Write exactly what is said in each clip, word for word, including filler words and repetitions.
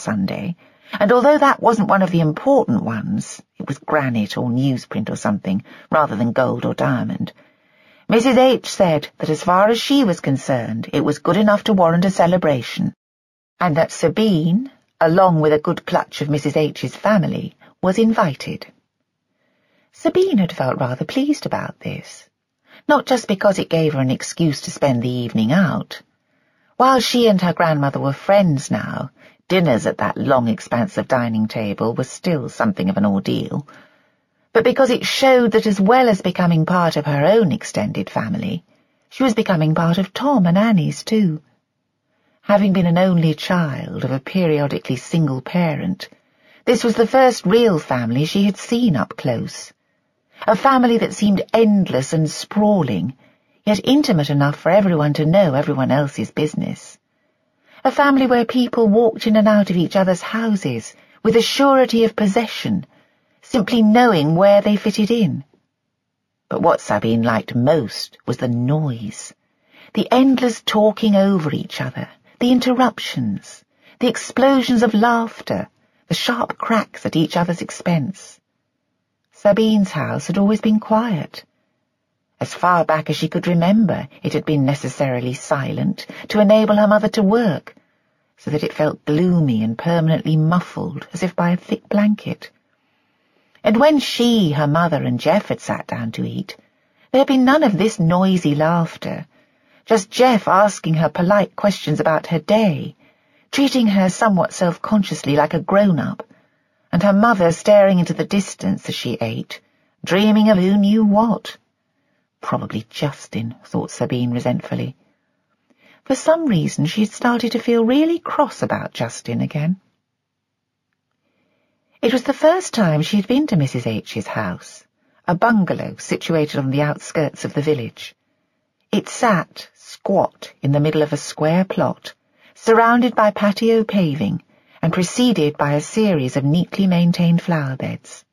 Sunday, and although that wasn't one of the important ones, it was granite or newsprint or something, rather than gold or diamond, Missus H said that as far as she was concerned, it was good enough to warrant a celebration, and that Sabine, along with a good clutch of Missus H's family, was invited. Sabine had felt rather pleased about this, not just because it gave her an excuse to spend the evening out. While she and her grandmother were friends now, dinners at that long expanse of dining table was still something of an ordeal, but because it showed that as well as becoming part of her own extended family, she was becoming part of Tom and Annie's too. Having been an only child of a periodically single parent, this was the first real family she had seen up close. A family that seemed endless and sprawling, yet intimate enough for everyone to know everyone else's business. A family where people walked in and out of each other's houses with a surety of possession, simply knowing where they fitted in. But what Sabine liked most was the noise, the endless talking over each other, the interruptions, the explosions of laughter, the sharp cracks at each other's expense. Sabine's house had always been quiet. As far back as she could remember, it had been necessarily silent to enable her mother to work, so that it felt gloomy and permanently muffled, as if by a thick blanket. And when she, her mother, and Jeff had sat down to eat, there had been none of this noisy laughter, just Jeff asking her polite questions about her day, treating her somewhat self-consciously like a grown-up, and her mother staring into the distance as she ate, dreaming of who knew what. Probably Justin, thought Sabine resentfully. For some reason she had started to feel really cross about Justin again. It was the first time she had been to Missus H's house, a bungalow situated on the outskirts of the village. It sat, squat, in the middle of a square plot, surrounded by patio paving, and preceded by a series of neatly maintained flower beds.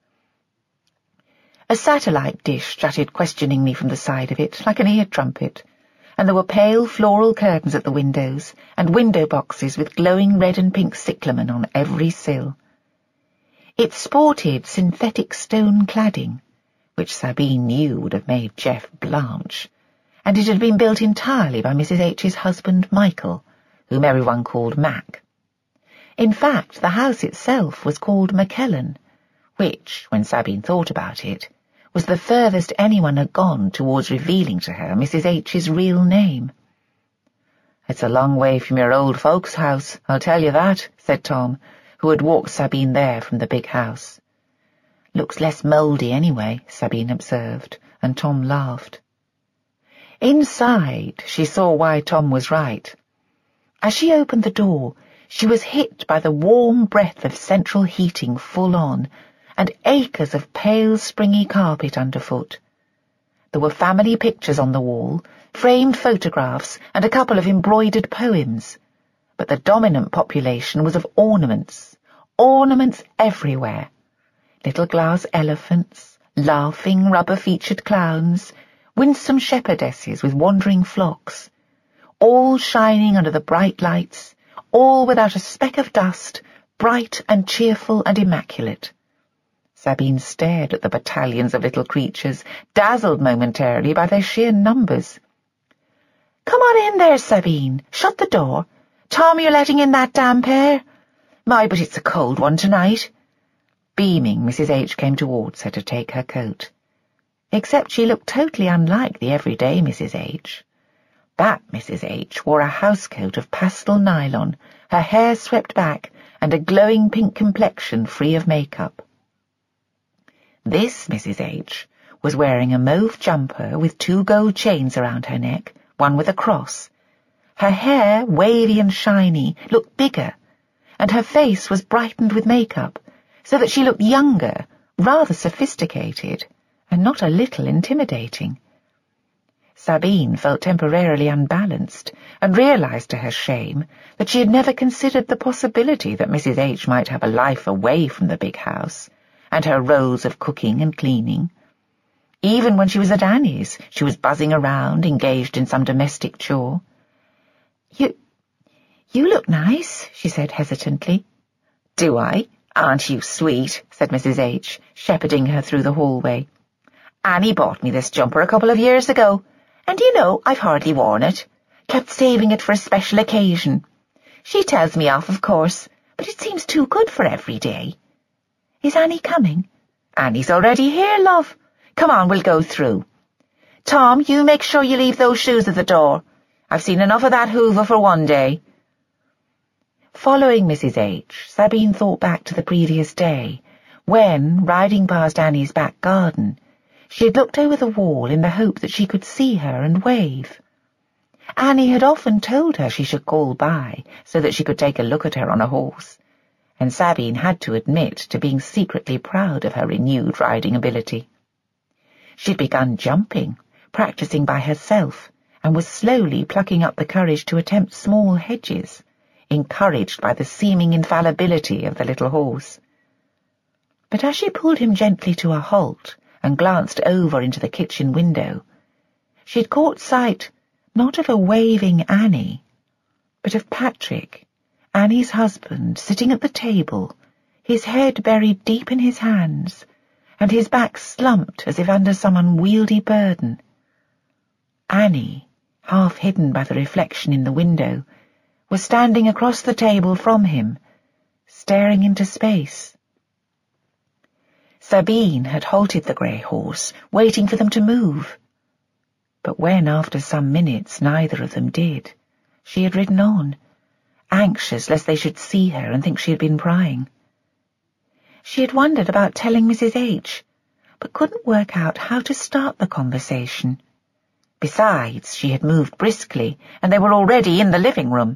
A satellite dish jutted questioningly from the side of it, like an ear trumpet, and there were pale floral curtains at the windows, and window boxes with glowing red and pink cyclamen on every sill. It sported synthetic stone cladding, which Sabine knew would have made Jeff blanch, and it had been built entirely by Missus H's husband Michael, whom everyone called Mac. In fact, the house itself was called McKellen, which, when Sabine thought about it, was the furthest anyone had gone towards revealing to her Missus H's real name. "It's a long way from your old folks' house, I'll tell you that," said Tom, who had walked Sabine there from the big house. "Looks less mouldy anyway," Sabine observed, and Tom laughed. Inside, she saw why Tom was right. As she opened the door, she was hit by the warm breath of central heating full on, and acres of pale springy carpet underfoot. There were family pictures on the wall, framed photographs, and a couple of embroidered poems, but the dominant population was of ornaments, ornaments everywhere. Little glass elephants, laughing rubber-featured clowns, winsome shepherdesses with wandering flocks, all shining under the bright lights, all without a speck of dust, bright and cheerful and immaculate. Sabine stared at the battalions of little creatures, dazzled momentarily by their sheer numbers. "Come on in there, Sabine. Shut the door. Tom, you're letting in that damp air? My, but it's a cold one tonight." Beaming, Missus H came towards her to take her coat. Except she looked totally unlike the everyday Missus H. That Missus H wore a housecoat of pastel nylon, her hair swept back, and a glowing pink complexion free of makeup. This Missus H was wearing a mauve jumper with two gold chains around her neck, one with a cross. Her hair, wavy and shiny, looked bigger, and her face was brightened with makeup, so that she looked younger, rather sophisticated, and not a little intimidating. Sabine felt temporarily unbalanced, and realized to her shame that she had never considered the possibility that Missus H might have a life away from the big house, and her roles of cooking and cleaning. Even when she was at Annie's, she was buzzing around, engaged in some domestic chore. You, you look nice," she said hesitantly. Do I? Aren't you sweet, said Missus H, shepherding her through the hallway. Annie bought me this jumper a couple of years ago, and you know I've hardly worn it. Kept saving it for a special occasion. She tells me off, of course, but it seems too good for every day. Is Annie coming? Annie's already here, love. Come on, we'll go through. Tom, you make sure you leave those shoes at the door. I've seen enough of that Hoover for one day. Following Missus H, Sabine thought back to the previous day, when, riding past Annie's back garden, she had looked over the wall in the hope that she could see her and wave. Annie had often told her she should call by so that she could take a look at her on a horse, and Sabine had to admit to being secretly proud of her renewed riding ability. She'd begun jumping, practising by herself, and was slowly plucking up the courage to attempt small hedges, encouraged by the seeming infallibility of the little horse. But as she pulled him gently to a halt and glanced over into the kitchen window, she had caught sight not of a waving Annie, but of Patrick, Annie's husband, sitting at the table, his head buried deep in his hands, and his back slumped as if under some unwieldy burden. Annie, half hidden by the reflection in the window, was standing across the table from him, staring into space. Sabine had halted the grey horse, waiting for them to move. But when, after some minutes, neither of them did, she had ridden on, anxious lest they should see her and think she had been prying. She had wondered about telling Missus H, but couldn't work out how to start the conversation. Besides, she had moved briskly, and they were already in the living room.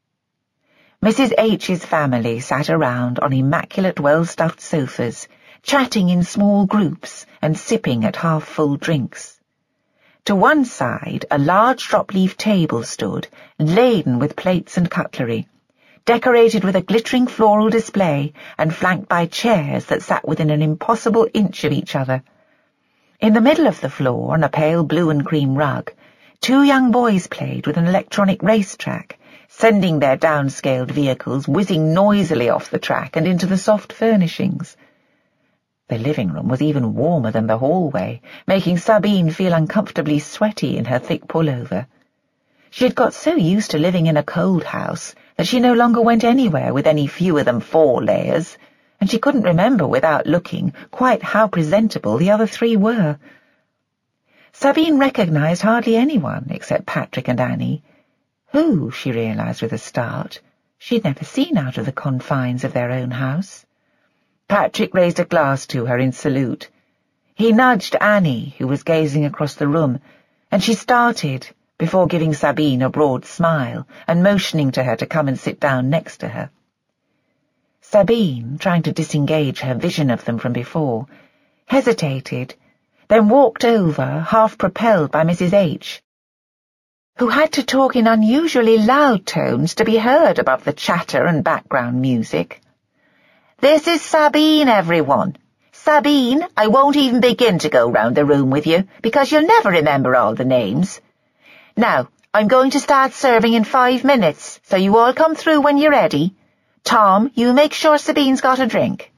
Missus H's family sat around on immaculate well-stuffed sofas, chatting in small groups and sipping at half-full drinks. To one side, a large drop-leaf table stood, laden with plates and cutlery, decorated with a glittering floral display and flanked by chairs that sat within an impossible inch of each other. In the middle of the floor, on a pale blue and cream rug, two young boys played with an electronic racetrack, sending their downscaled vehicles whizzing noisily off the track and into the soft furnishings. The living room was even warmer than the hallway, making Sabine feel uncomfortably sweaty in her thick pullover. She had got so used to living in a cold house that she no longer went anywhere with any fewer than four layers, and she couldn't remember without looking quite how presentable the other three were. Sabine recognized hardly anyone except Patrick and Annie, who, she realized with a start, she had never seen out of the confines of their own house. Patrick raised a glass to her in salute. He nudged Annie, who was gazing across the room, and she started, before giving Sabine a broad smile and motioning to her to come and sit down next to her. Sabine, trying to disengage her vision of them from before, hesitated, then walked over, half propelled by Missus H, who had to talk in unusually loud tones to be heard above the chatter and background music. "This is Sabine, everyone. Sabine, I won't even begin to go round the room with you, because you'll never remember all the names. Now, I'm going to start serving in five minutes, so you all come through when you're ready. Tom, you make sure Sabine's got a drink."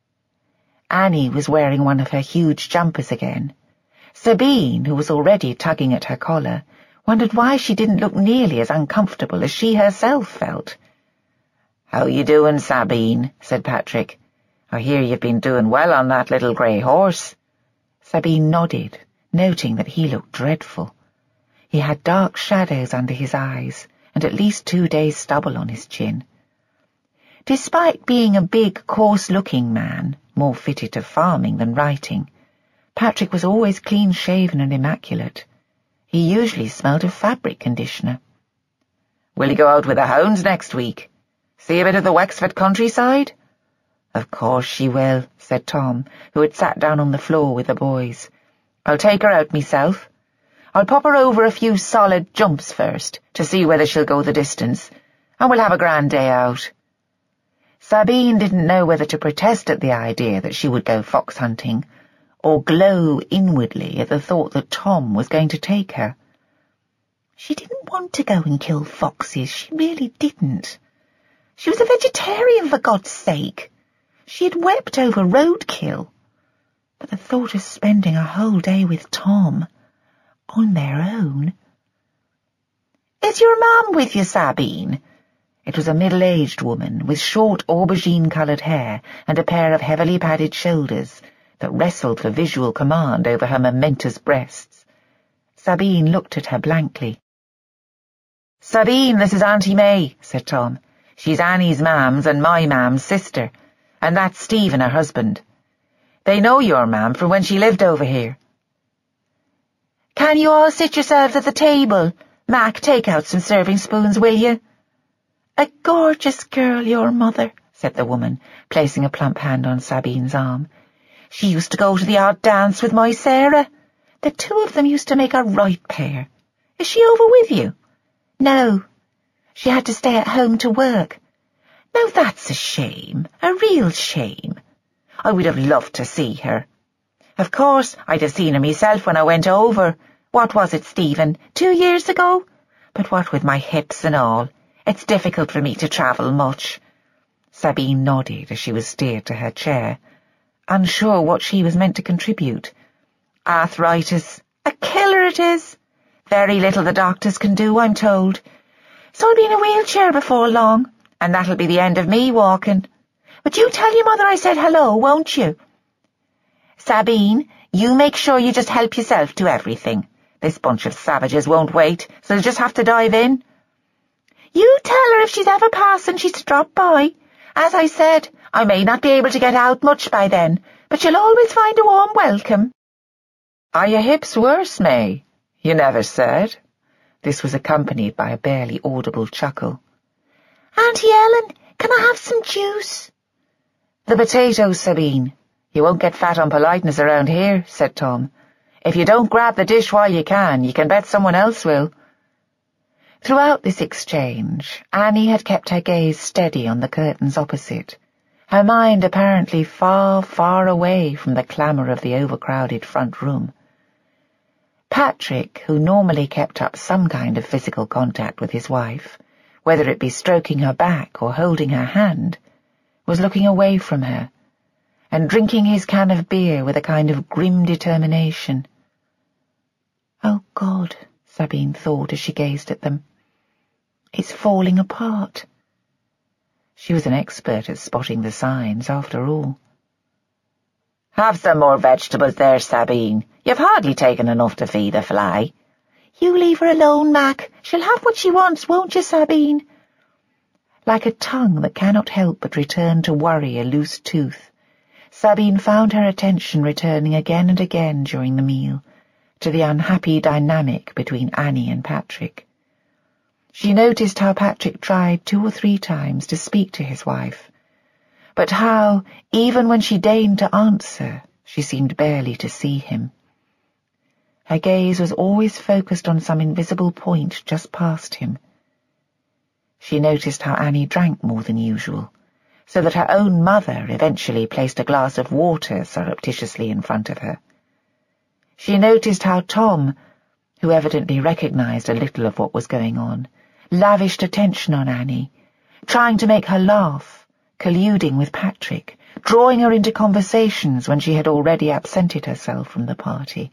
Annie was wearing one of her huge jumpers again. Sabine, who was already tugging at her collar, wondered why she didn't look nearly as uncomfortable as she herself felt. "How you doing, Sabine?" said Patrick. "I hear you've been doing well on that little grey horse." Sabine nodded, noting that he looked dreadful. He had dark shadows under his eyes and at least two days' stubble on his chin. Despite being a big, coarse-looking man, more fitted to farming than writing, Patrick was always clean-shaven and immaculate. He usually smelled of fabric conditioner. "Will you go out with the hounds next week? See a bit of the Wexford countryside?" "Of course she will," said Tom, who had sat down on the floor with the boys. "I'll take her out myself. I'll pop her over a few solid jumps first, to see whether she'll go the distance, and we'll have a grand day out." Sabine didn't know whether to protest at the idea that she would go fox hunting, or glow inwardly at the thought that Tom was going to take her. She didn't want to go and kill foxes, she really didn't. She was a vegetarian, for God's sake. She had wept over roadkill. But the thought of spending a whole day with Tom, on their own... "Is your mum with you, Sabine?" It was a middle-aged woman with short aubergine-coloured hair and a pair of heavily padded shoulders that wrestled for visual command over her momentous breasts. Sabine looked at her blankly. "Sabine, this is Auntie May," said Tom. "She's Annie's mam's and my mam's sister, and that's Stephen, her husband. They know your mam from when she lived over here." "Can you all sit yourselves at the table? Mac, take out some serving spoons, will you?" "A gorgeous girl, your mother," said the woman, placing a plump hand on Sabine's arm. "She used to go to the odd dance with my Sarah. The two of them used to make a right pair. Is she over with you?" "No. She had to stay at home to work." "Now that's a shame, a real shame. I would have loved to see her. Of course, I'd have seen her myself when I went over. What was it, Stephen, two years ago? But what with my hips and all, it's difficult for me to travel much." Sabine nodded as she was steered to her chair, unsure what she was meant to contribute. "Arthritis. A killer it is. Very little the doctors can do, I'm told. So I'll be in a wheelchair before long, and that'll be the end of me walking. But you tell your mother I said hello, won't you?" "Sabine, you make sure you just help yourself to everything. This bunch of savages won't wait, so they'll just have to dive in." "You tell her if she's ever passing she's to drop by. As I said, I may not be able to get out much by then, but she'll always find a warm welcome." "Are your hips worse, May? You never said." This was accompanied by a barely audible chuckle. "Auntie Ellen, can I have some juice?" "The potatoes, Sabine. You won't get fat on politeness around here," said Tom. "If you don't grab the dish while you can, you can bet someone else will." Throughout this exchange, Annie had kept her gaze steady on the curtains opposite, her mind apparently far, far away from the clamour of the overcrowded front room. Patrick, who normally kept up some kind of physical contact with his wife, whether it be stroking her back or holding her hand, was looking away from her, and drinking his can of beer with a kind of grim determination. "Oh God," Sabine thought as she gazed at them. "It's falling apart." She was an expert at spotting the signs, after all. "Have some more vegetables there, Sabine. You've hardly taken enough to feed a fly." "You leave her alone, Mac. She'll have what she wants, won't you, Sabine?" Like a tongue that cannot help but return to worry a loose tooth, Sabine found her attention returning again and again during the meal to the unhappy dynamic between Annie and Patrick. She noticed how Patrick tried two or three times to speak to his wife, but how, even when she deigned to answer, she seemed barely to see him. Her gaze was always focused on some invisible point just past him. She noticed how Annie drank more than usual, so that her own mother eventually placed a glass of water surreptitiously in front of her. She noticed how Tom, who evidently recognized a little of what was going on, lavished attention on Annie, trying to make her laugh, colluding with Patrick, drawing her into conversations when she had already absented herself from the party.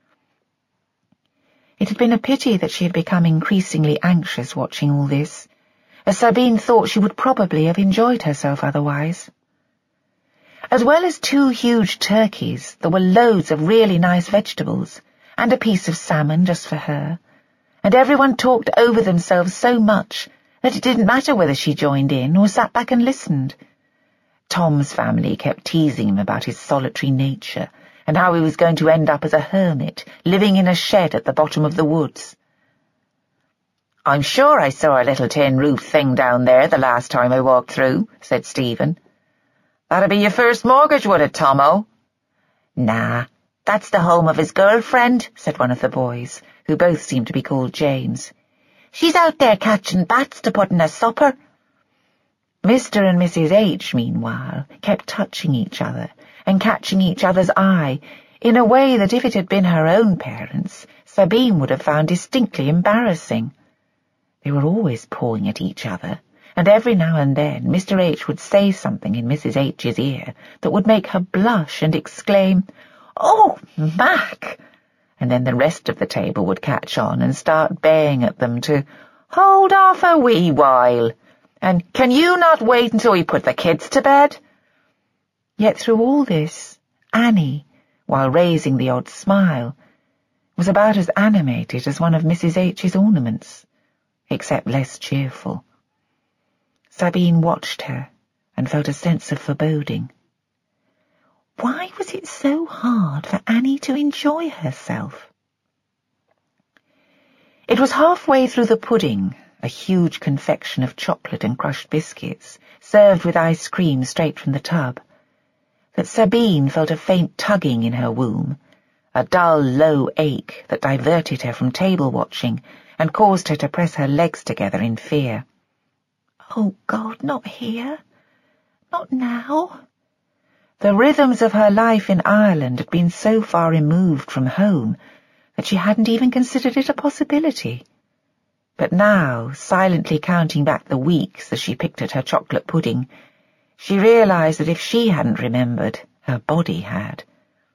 It had been a pity that she had become increasingly anxious watching all this, as Sabine thought she would probably have enjoyed herself otherwise. As well as two huge turkeys, there were loads of really nice vegetables, and a piece of salmon just for her, and everyone talked over themselves so much that it didn't matter whether she joined in or sat back and listened. Tom's family kept teasing him about his solitary nature, and how he was going to end up as a hermit, living in a shed at the bottom of the woods. "I'm sure I saw a little tin roof thing down there the last time I walked through," said Stephen. "That'd be your first mortgage, would it, Tomo?" "Nah, that's the home of his girlfriend," said one of the boys, who both seemed to be called James. "She's out there catching bats to put in her supper." Mister and Missus H, meanwhile, kept touching each other and catching each other's eye in a way that if it had been her own parents, Sabine would have found distinctly embarrassing. They were always pawing at each other, and every now and then Mister H would say something in Missus H's ear that would make her blush and exclaim, "Oh, Mac!" And then the rest of the table would catch on and start baying at them to "Hold off a wee while," and "Can you not wait until we put the kids to bed?" Yet through all this, Annie, while raising the odd smile, was about as animated as one of Missus H's ornaments, except less cheerful. Sabine watched her and felt a sense of foreboding. Why was it so hard for Annie to enjoy herself? It was halfway through the pudding, a huge confection of chocolate and crushed biscuits, served with ice cream straight from the tub, that Sabine felt a faint tugging in her womb, a dull, low ache that diverted her from table watching and caused her to press her legs together in fear. Oh, God, not here. Not now. The rhythms of her life in Ireland had been so far removed from home that she hadn't even considered it a possibility. But now, silently counting back the weeks as she picked at her chocolate pudding, she realized that if she hadn't remembered, her body had.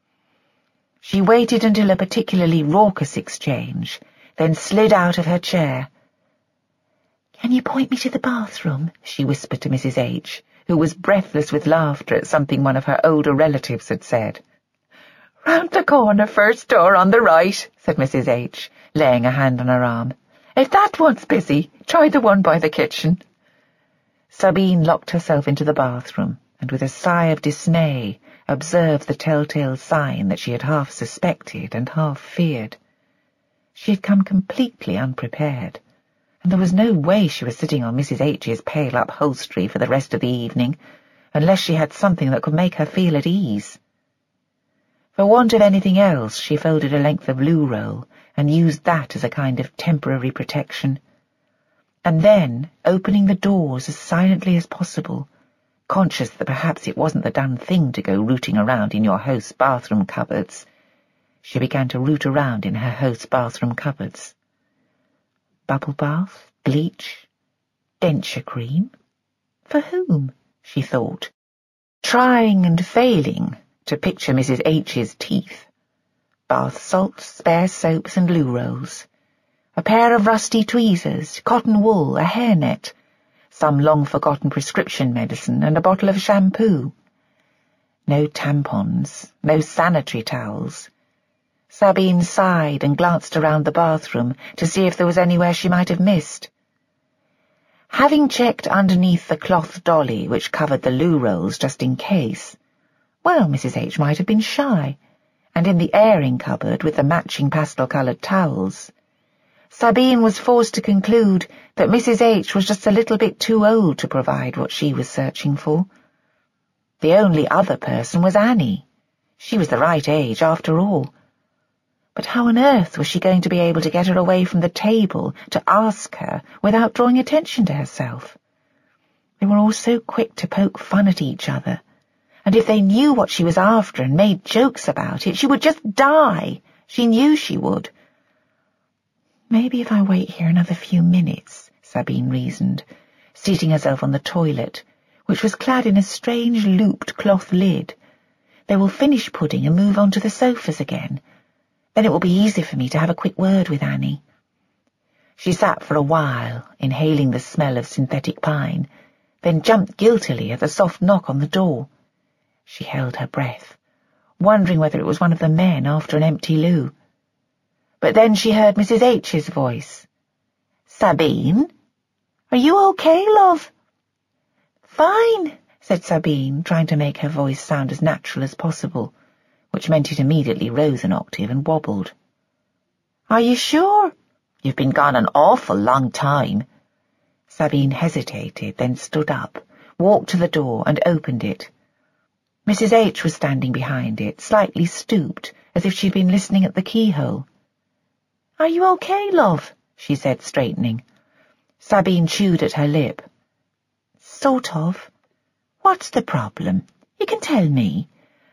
She waited until a particularly raucous exchange, then slid out of her chair. "Can you point me to the bathroom?" she whispered to Missus H, who was breathless with laughter at something one of her older relatives had said. "Round the corner, first door on the right," said Missus H, laying a hand on her arm. "If that one's busy, try the one by the kitchen." Sabine locked herself into the bathroom, and with a sigh of dismay observed the telltale sign that she had half suspected and half feared. She had come completely unprepared, and there was no way she was sitting on Missus H's pale upholstery for the rest of the evening, unless she had something that could make her feel at ease. For want of anything else, she folded a length of loo roll and used that as a kind of temporary protection. And then, opening the doors as silently as possible, conscious that perhaps it wasn't the done thing to go rooting around in your host's bathroom cupboards, she began to root around in her host's bathroom cupboards. Bubble bath, bleach, denture cream? For whom? She thought, trying and failing to picture Missus H's teeth. Bath salts, spare soaps and loo rolls. A pair of rusty tweezers, cotton wool, a hairnet, some long-forgotten prescription medicine, and a bottle of shampoo. No tampons, no sanitary towels. Sabine sighed and glanced around the bathroom to see if there was anywhere she might have missed. Having checked underneath the cloth dolly which covered the loo rolls just in case, well, Missus H might have been shy, and in the airing cupboard with the matching pastel-coloured towels, Sabine was forced to conclude that Missus H was just a little bit too old to provide what she was searching for. The only other person was Annie. She was the right age, after all. But how on earth was she going to be able to get her away from the table to ask her without drawing attention to herself? They were all so quick to poke fun at each other, and if they knew what she was after and made jokes about it, she would just die. She knew she would. Maybe if I wait here another few minutes, Sabine reasoned, seating herself on the toilet, which was clad in a strange looped cloth lid, they will finish pudding and move on to the sofas again. Then it will be easy for me to have a quick word with Annie. She sat for a while, inhaling the smell of synthetic pine, then jumped guiltily at the soft knock on the door. She held her breath, wondering whether it was one of the men after an empty loo. But then she heard Missus H's voice. "Sabine? Are you okay, love?" "Fine," said Sabine, trying to make her voice sound as natural as possible, which meant it immediately rose an octave and wobbled. "Are you sure? You've been gone an awful long time." Sabine hesitated, then stood up, walked to the door and opened it. Missus H was standing behind it, slightly stooped, as if she'd been listening at the keyhole. "Are you okay, love?" she said, straightening. Sabine chewed at her lip. "Sort of. What's the problem? You can tell me."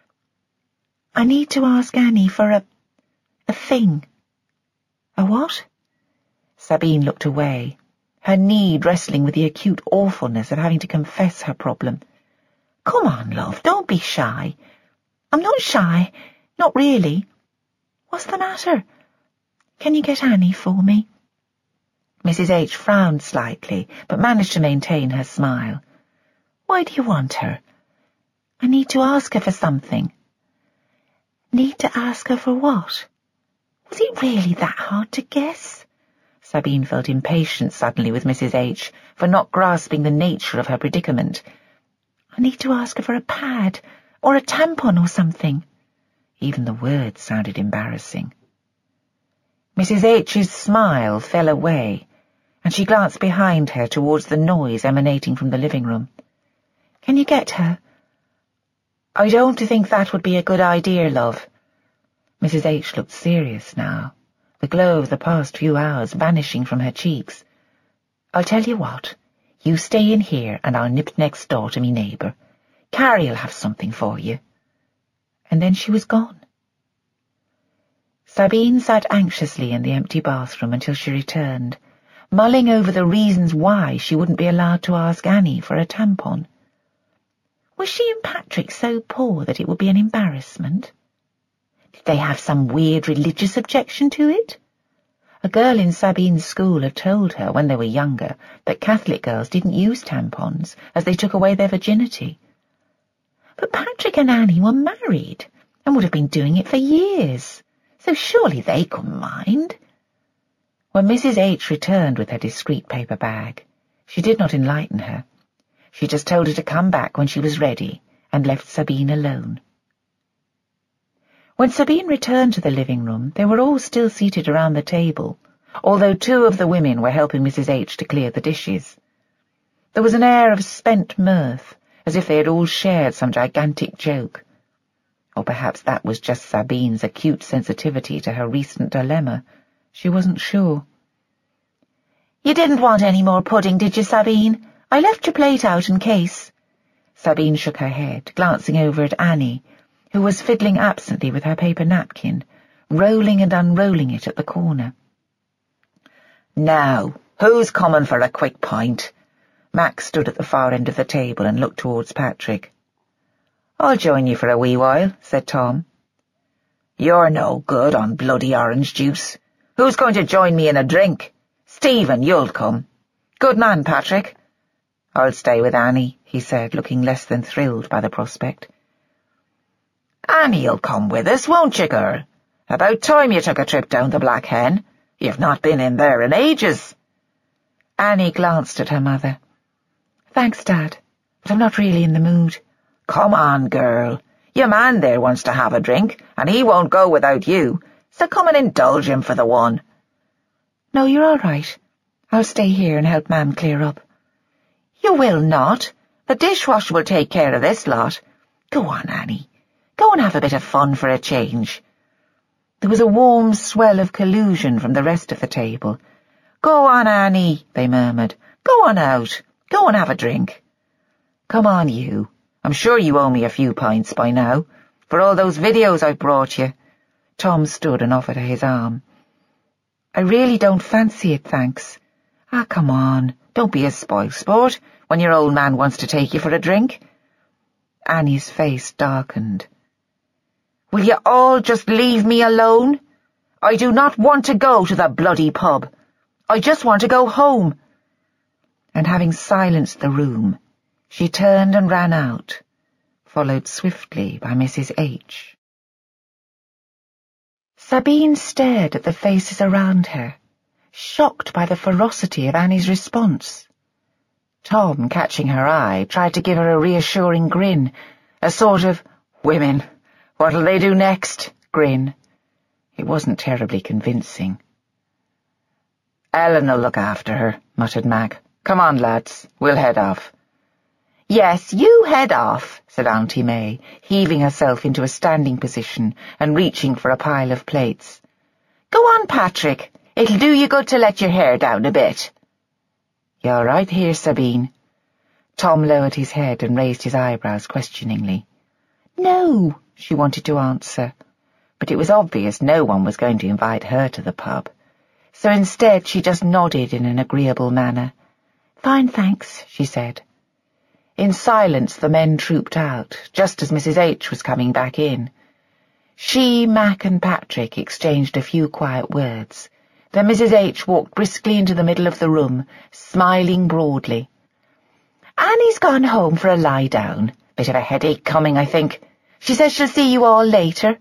"I need to ask Annie for a... a thing." "A what?" Sabine looked away, her need wrestling with the acute awfulness of having to confess her problem. "Come on, love, don't be shy." "I'm not shy, not really." "What's the matter?" "Can you get Annie for me?" Missus H frowned slightly, but managed to maintain her smile. "Why do you want her?" "I need to ask her for something." "Need to ask her for what?" Was it really that hard to guess? Sabine felt impatient suddenly with Missus H for not grasping the nature of her predicament. "I need to ask her for a pad, or a tampon or something." Even the words sounded embarrassing. Missus H's smile fell away, and she glanced behind her towards the noise emanating from the living room. "Can you get her?" "I don't think that would be a good idea, love." Missus H looked serious now, the glow of the past few hours vanishing from her cheeks. "I'll tell you what. You stay in here and I'll nip next door to me neighbour. Carrie'll have something for you." And then she was gone. Sabine sat anxiously in the empty bathroom until she returned, mulling over the reasons why she wouldn't be allowed to ask Annie for a tampon. Was she and Patrick so poor that it would be an embarrassment? Did they have some weird religious objection to it? A girl in Sabine's school had told her when they were younger that Catholic girls didn't use tampons, as they took away their virginity. But Patrick and Annie were married, and would have been doing it for years, so surely they couldn't mind. When Missus H returned with her discreet paper bag, she did not enlighten her. She just told her to come back when she was ready, and left Sabine alone. When Sabine returned to the living room, they were all still seated around the table, although two of the women were helping Missus H to clear the dishes. There was an air of spent mirth, as if they had all shared some gigantic joke. Or perhaps that was just Sabine's acute sensitivity to her recent dilemma. She wasn't sure. "You didn't want any more pudding, did you, Sabine? I left your plate out in case." Sabine shook her head, glancing over at Annie, who was fiddling absently with her paper napkin, rolling and unrolling it at the corner. "Now, who's coming for a quick pint?" Max stood at the far end of the table and looked towards Patrick. "I'll join you for a wee while," said Tom. "You're no good on bloody orange juice. Who's going to join me in a drink? Stephen, you'll come. Good man, Patrick." "I'll stay with Annie," he said, looking less than thrilled by the prospect. "Annie'll come with us, won't you, girl? About time you took a trip down the Black Hen. You've not been in there in ages." Annie glanced at her mother. "Thanks, Dad, but I'm not really in the mood." "Come on, girl. Your man there wants to have a drink, and he won't go without you, so come and indulge him for the one." "No, you're all right. I'll stay here and help Mam clear up." "You will not. The dishwasher will take care of this lot. Go on, Annie. Go and have a bit of fun for a change." There was a warm swell of collusion from the rest of the table. "Go on, Annie," they murmured. "Go on out. Go and have a drink." "Come on, you. I'm sure you owe me a few pints by now, for all those videos I've brought you." Tom stood and offered her his arm. "I really don't fancy it, thanks." "Ah, come on. Don't be a spoilsport when your old man wants to take you for a drink." Annie's face darkened. "Will you all just leave me alone? I do not want to go to the bloody pub. I just want to go home." And having silenced the room, she turned and ran out, followed swiftly by Missus H. Sabine stared at the faces around her, shocked by the ferocity of Annie's response. Tom, catching her eye, tried to give her a reassuring grin, a sort of "women, what'll they do next?" grin. It wasn't terribly convincing. "Ellen'll look after her," muttered Mag. "Come on, lads, we'll head off." "Yes, you head off," said Auntie May, heaving herself into a standing position and reaching for a pile of plates. "Go on, Patrick. It'll do you good to let your hair down a bit." "You're right here, Sabine." Tom lowered his head and raised his eyebrows questioningly. "No," she wanted to answer, but it was obvious no one was going to invite her to the pub. so instead she just nodded in an agreeable manner. "Fine, thanks," she said. In silence the men trooped out, just as Missus H was coming back in. She, Mac and Patrick exchanged a few quiet words. Then Missus H walked briskly into the middle of the room, smiling broadly. "Annie's gone home for a lie-down. Bit of a headache coming, I think. She says she'll see you all later."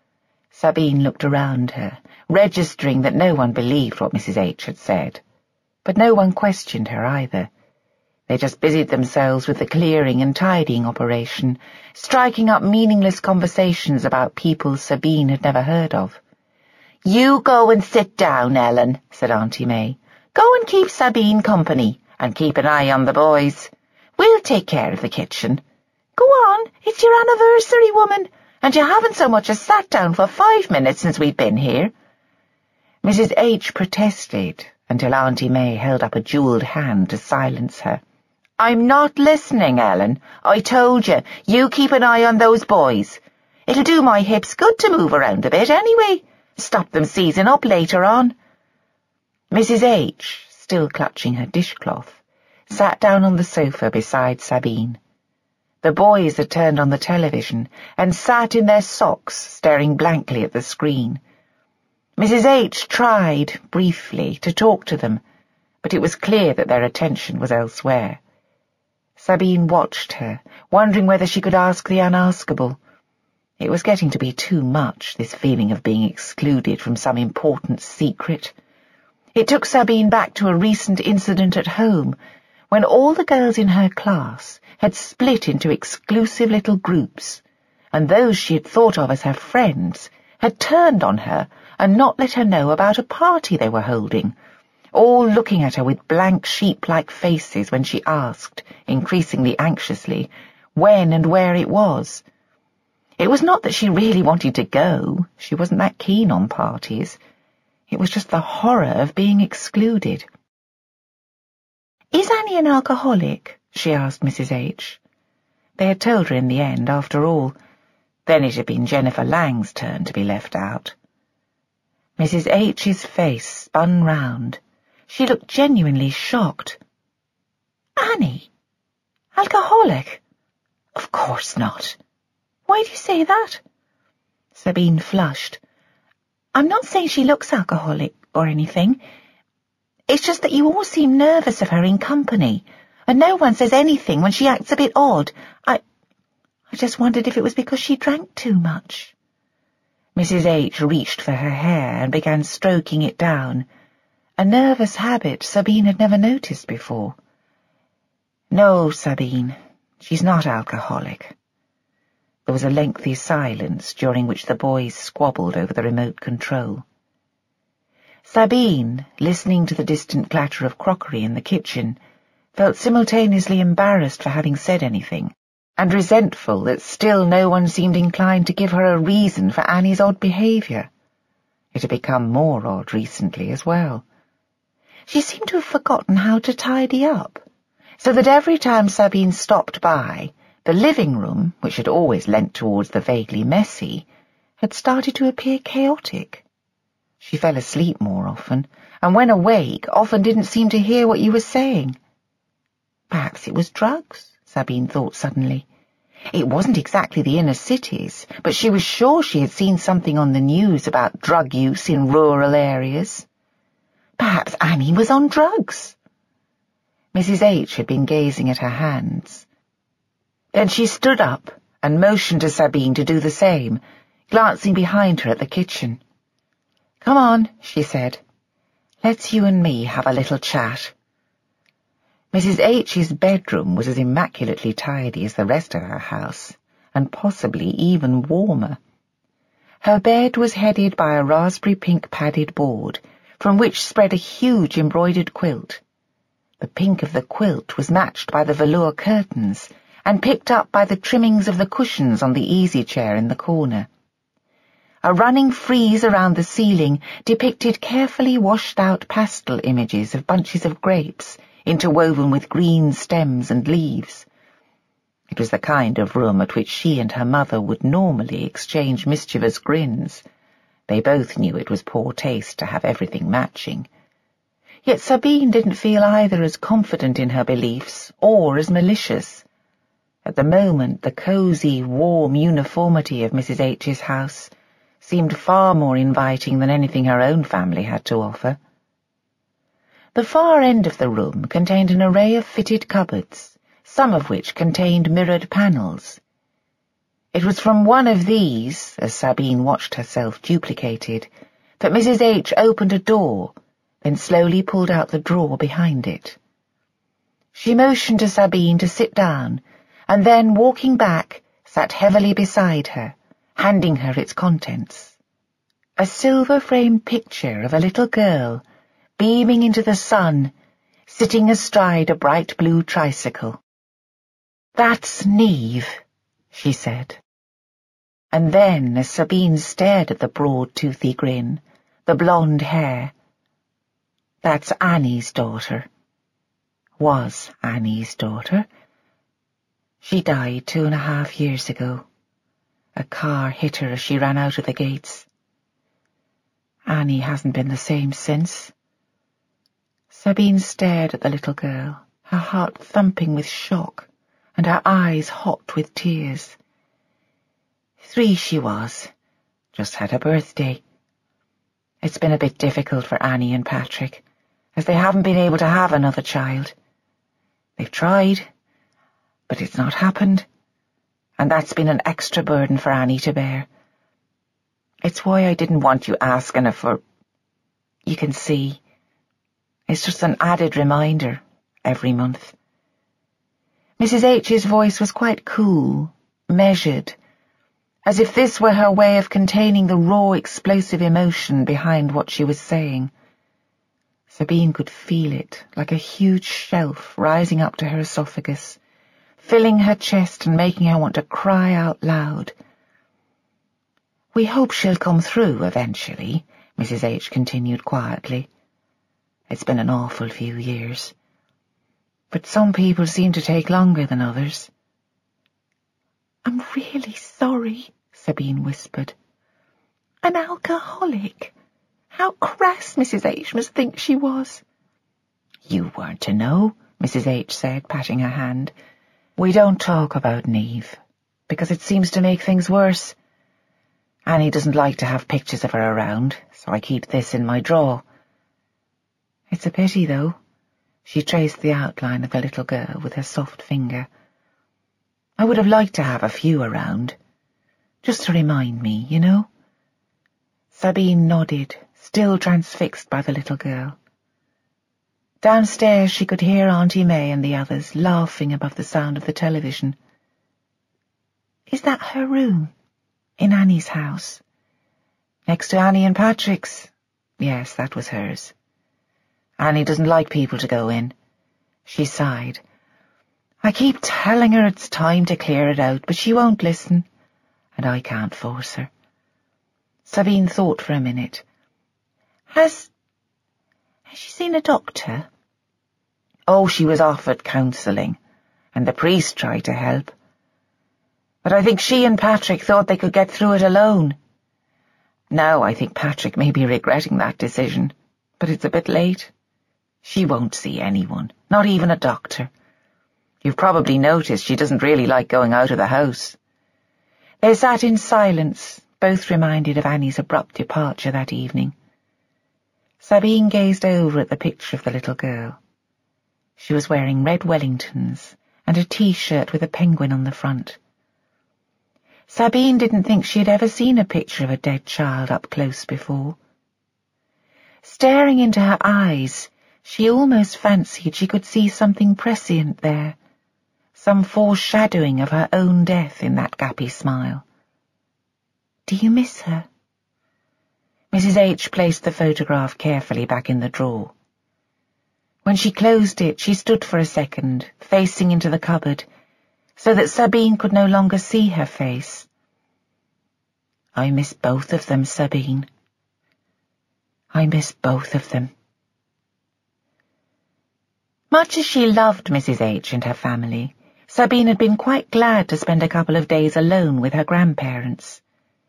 Sabine looked around her, registering that no one believed what Missus H had said. But no one questioned her either. They just busied themselves with the clearing and tidying operation, striking up meaningless conversations about people Sabine had never heard of. "You go and sit down, Ellen," said Auntie May. "Go and keep Sabine company, and keep an eye on the boys. We'll take care of the kitchen. Go on, it's your anniversary, woman, and you haven't so much as sat down for five minutes since we've been here." Missus H protested until Auntie May held up a jewelled hand to silence her. "I'm not listening, Ellen. I told you, you keep an eye on those boys. It'll do my hips good to move around a bit anyway. Stop them seizing up later on." Missus H, still clutching her dishcloth, sat down on the sofa beside Sabine. The boys had turned on the television and sat in their socks, staring blankly at the screen. Missus H tried, briefly, to talk to them, but it was clear that their attention was elsewhere. Sabine watched her, wondering whether she could ask the unaskable. It was getting to be too much, this feeling of being excluded from some important secret. It took Sabine back to a recent incident at home, when all the girls in her class had split into exclusive little groups, and those she had thought of as her friends had turned on her and not let her know about a party they were holding, all looking at her with blank sheep-like faces when she asked, increasingly anxiously, when and where it was. It was not that she really wanted to go. She wasn't that keen on parties. It was just the horror of being excluded. "Is Annie an alcoholic?" she asked Missus H. They had told her in the end, after all. Then it had been Jennifer Lang's turn to be left out. Missus H's face spun round. She looked genuinely shocked. "Annie? Alcoholic? Of course not. Why do you say that?" Sabine flushed. "I'm not saying she looks alcoholic or anything. It's just that you all seem nervous of her in company, and no one says anything when she acts a bit odd. I... I just wondered if it was because she drank too much." Missus H reached for her hair and began stroking it down, a nervous habit Sabine had never noticed before. "No, Sabine, she's not alcoholic." There was a lengthy silence, during which the boys squabbled over the remote control. Sabine, listening to the distant clatter of crockery in the kitchen, felt simultaneously embarrassed for having said anything, and resentful that still no one seemed inclined to give her a reason for Annie's odd behaviour. It had become more odd recently as well. She seemed to have forgotten how to tidy up, so that every time Sabine stopped by, the living room, which had always leant towards the vaguely messy, had started to appear chaotic. She fell asleep more often, and when awake often didn't seem to hear what you were saying. Perhaps it was drugs, Sabine thought suddenly. It wasn't exactly the inner cities, but she was sure she had seen something on the news about drug use in rural areas. Perhaps Annie was on drugs. Missus H had been gazing at her hands. Then she stood up and motioned to Sabine to do the same, glancing behind her at the kitchen. "Come on," she said. "Let's you and me have a little chat." Missus H's bedroom was as immaculately tidy as the rest of her house, and possibly even warmer. Her bed was headed by a raspberry-pink padded board, from which spread a huge embroidered quilt. The pink of the quilt was matched by the velour curtains, and picked up by the trimmings of the cushions on the easy-chair in the corner. A running frieze around the ceiling depicted carefully washed-out pastel images of bunches of grapes, interwoven with green stems and leaves. It was the kind of room at which she and her mother would normally exchange mischievous grins, They both knew it was poor taste to have everything matching. Yet Sabine didn't feel either as confident in her beliefs or as malicious. At the moment, the cosy, warm uniformity of Missus H's house seemed far more inviting than anything her own family had to offer. The far end of the room contained an array of fitted cupboards, some of which contained mirrored panels. It was from one of these, as Sabine watched herself duplicated, that Missus H opened a door, then slowly pulled out the drawer behind it. She motioned to Sabine to sit down, and then, walking back, sat heavily beside her, handing her its contents. A silver-framed picture of a little girl, beaming into the sun, sitting astride a bright blue tricycle. "That's Niamh," she said. And then, as Sabine stared at the broad, toothy grin, the blonde hair, "That's Annie's daughter. Was Annie's daughter. She died two and a half years ago. A car hit her as she ran out of the gates. Annie hasn't been the same since." Sabine stared at the little girl, her heart thumping with shock and her eyes hot with tears. Three she was, just had a birthday. It's been a bit difficult for Annie and Patrick, as they haven't been able to have another child. They've tried, but it's not happened, and that's been an extra burden for Annie to bear. It's why I didn't want you asking her for... You can see, it's just an added reminder every month." Missus H's voice was quite cool, measured, as if this were her way of containing the raw, explosive emotion behind what she was saying. Sabine could feel it, like a huge shelf rising up to her esophagus, filling her chest and making her want to cry out loud. "We hope she'll come through eventually," Missus H continued quietly. "It's been an awful few years. But some people seem to take longer than others." "I'm really sorry," Sabine whispered. "An alcoholic. How crass Missus H must think she was." "You weren't to know," Missus H said, patting her hand. "We don't talk about Niamh, because it seems to make things worse. Annie doesn't like to have pictures of her around, so I keep this in my drawer. It's a pity, though." She traced the outline of the little girl with her soft finger. "I would have liked to have a few around, just to remind me, you know." Sabine nodded, still transfixed by the little girl. Downstairs she could hear Auntie May and the others laughing above the sound of the television. "Is that her room? In Annie's house?" "Next to Annie and Patrick's. Yes, that was hers. Annie doesn't like people to go in." She sighed. "I keep telling her it's time to clear it out, but she won't listen, and I can't force her." Sabine thought for a minute. Has... has she seen a doctor?" "Oh, she was offered counselling, and the priest tried to help. But I think she and Patrick thought they could get through it alone. Now I think Patrick may be regretting that decision, but it's a bit late. She won't see anyone, not even a doctor. You've probably noticed she doesn't really like going out of the house." They sat in silence, both reminded of Annie's abrupt departure that evening. Sabine gazed over at the picture of the little girl. She was wearing red Wellingtons and a T-shirt with a penguin on the front. Sabine didn't think she had ever seen a picture of a dead child up close before. Staring into her eyes, she almost fancied she could see something prescient there, some foreshadowing of her own death in that gappy smile. "Do you miss her?" Missus H placed the photograph carefully back in the drawer. When she closed it, she stood for a second, facing into the cupboard, so that Sabine could no longer see her face. "I miss both of them, Sabine. I miss both of them." Much as she loved Missus H and her family, Sabine had been quite glad to spend a couple of days alone with her grandparents.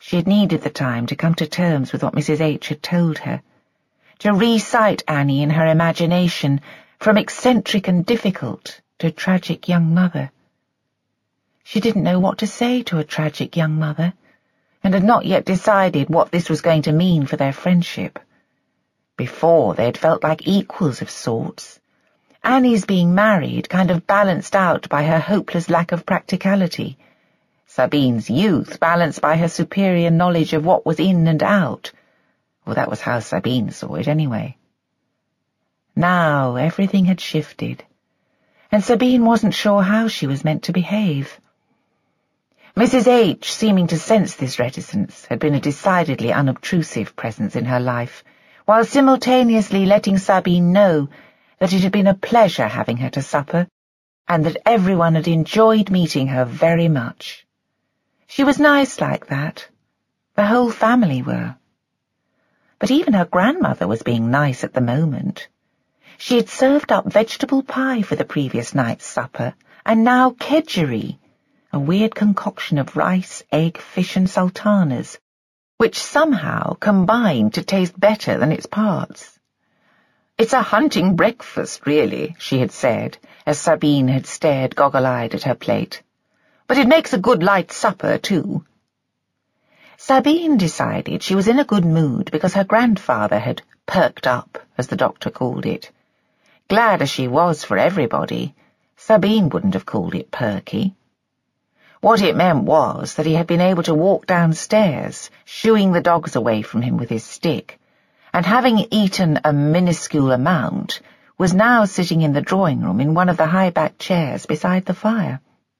She had needed the time to come to terms with what Missus H had told her, to recite Annie in her imagination from eccentric and difficult to tragic young mother. She didn't know what to say to a tragic young mother, and had not yet decided what this was going to mean for their friendship. Before, they had felt like equals of sorts. Annie's being married kind of balanced out by her hopeless lack of practicality. Sabine's youth balanced by her superior knowledge of what was in and out. Well, that was how Sabine saw it anyway. Now everything had shifted, and Sabine wasn't sure how she was meant to behave. Missus H, seeming to sense this reticence, had been a decidedly unobtrusive presence in her life, while simultaneously letting Sabine know that it had been a pleasure having her to supper, and that everyone had enjoyed meeting her very much. She was nice like that. The whole family were. But even her grandmother was being nice at the moment. She had served up vegetable pie for the previous night's supper, and now kedgeree, a weird concoction of rice, egg, fish and sultanas, which somehow combined to taste better than its parts. "It's a hunting breakfast, really," she had said, as Sabine had stared goggle-eyed at her plate. "But it makes a good light supper, too." Sabine decided she was in a good mood because her grandfather had perked up, as the doctor called it. Glad as she was for everybody, Sabine wouldn't have called it perky. What it meant was that he had been able to walk downstairs, shooing the dogs away from him with his stick, and having eaten a minuscule amount, was now sitting in the drawing-room in one of the high-backed chairs beside the fire.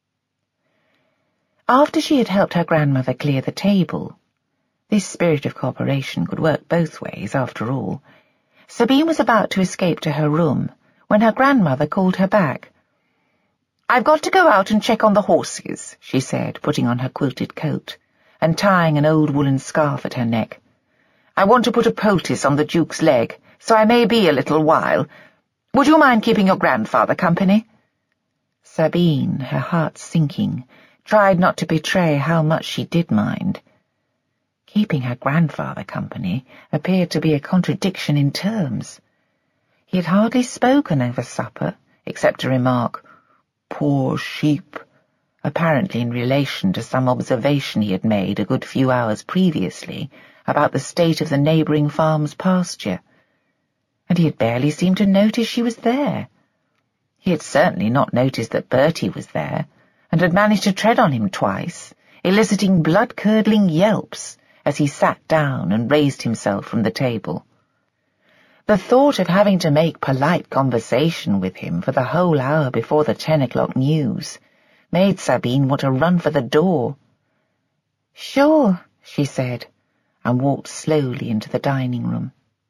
After she had helped her grandmother clear the table — this spirit of cooperation could work both ways, after all — Sabine was about to escape to her room when her grandmother called her back. "I've got to go out and check on the horses," she said, putting on her quilted coat and tying an old woolen scarf at her neck. "I want to put a poultice on the Duke's leg, so I may be a little while. Would you mind keeping your grandfather company?" Sabine, her heart sinking, tried not to betray how much she did mind. Keeping her grandfather company appeared to be a contradiction in terms. He had hardly spoken over supper, except to remark, "Poor sheep," apparently in relation to some observation he had made a good few hours previously about the state of the neighbouring farm's pasture, and he had barely seemed to notice she was there. He had certainly not noticed that Bertie was there, and had managed to tread on him twice, eliciting blood-curdling yelps as he sat down and raised himself from the table. The thought of having to make polite conversation with him for the whole hour before the ten o'clock news made Sabine want to run for the door. "Sure," she said, and walked slowly into the dining-room.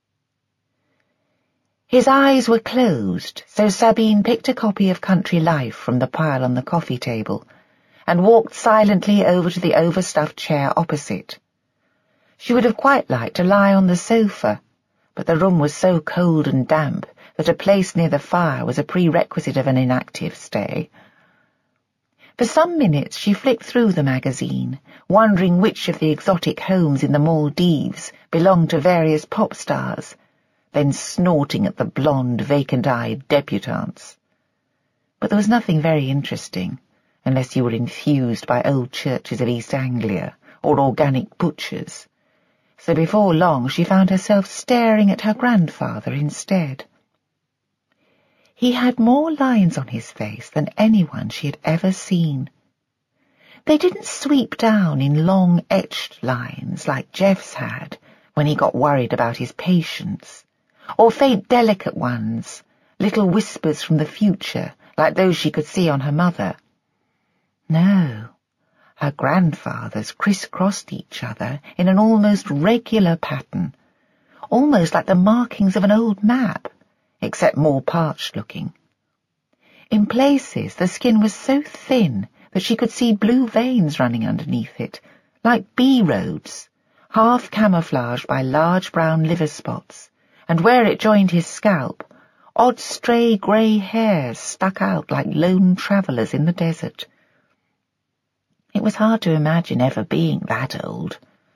His eyes were closed, so Sabine picked a copy of Country Life from the pile on the coffee table and walked silently over to the overstuffed chair opposite. She would have quite liked to lie on the sofa, but the room was so cold and damp that a place near the fire was a prerequisite of an inactive stay. For some minutes she flicked through the magazine, wondering which of the exotic homes in the Maldives belonged to various pop stars, then snorting at the blonde, vacant-eyed debutantes. But there was nothing very interesting, unless you were infused by old churches of East Anglia or organic butchers. So before long she found herself staring at her grandfather instead. He had more lines on his face than anyone she had ever seen. They didn't sweep down in long etched lines like Jeff's had when he got worried about his patients, or faint delicate ones, little whispers from the future like those she could see on her mother. No. Her grandfathers criss-crossed each other in an almost regular pattern, almost like the markings of an old map, except more parched-looking. In places the skin was so thin that she could see blue veins running underneath it, like bee roads, half camouflaged by large brown liver spots, and where it joined his scalp, odd stray grey hairs stuck out like lone travellers in the desert. It was hard to imagine ever being that old,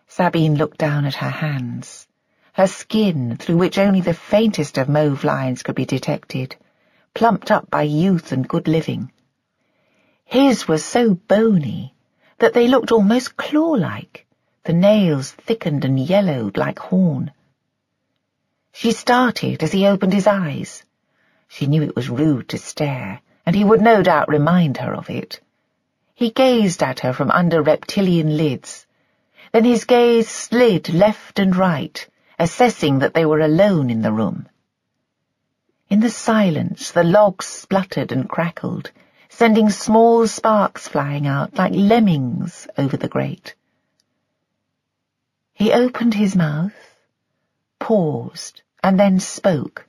Sabine looked down at her hands. Her skin, through which only the faintest of mauve lines could be detected, plumped up by youth and good living. His was so bony that they looked almost claw-like, the nails thickened and yellowed like horn. She started as he opened his eyes. She knew it was rude to stare, and he would no doubt remind her of it. He gazed at her from under reptilian lids. Then his gaze slid left and right, assessing that they were alone in the room. In the silence, the logs spluttered and crackled, sending small sparks flying out like lemmings over the grate. He opened his mouth, paused, and then spoke.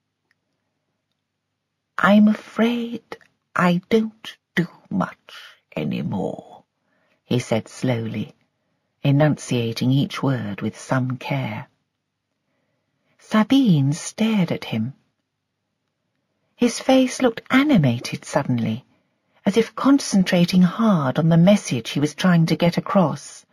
"I'm afraid I don't do much any more," he said slowly, enunciating each word with some care. Sabine stared at him. His face looked animated suddenly, as if concentrating hard on the message he was trying to get across.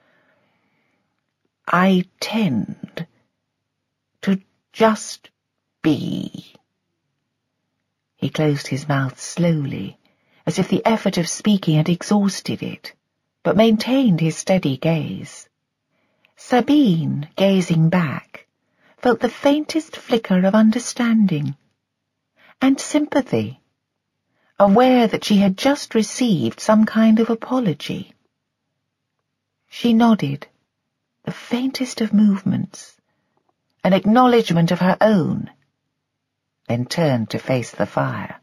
"I tend to just be." He closed his mouth slowly, as if the effort of speaking had exhausted it, but maintained his steady gaze. Sabine, gazing back, felt the faintest flicker of understanding and sympathy, aware that she had just received some kind of apology. She nodded, the faintest of movements, an acknowledgment of her own, then turned to face the fire.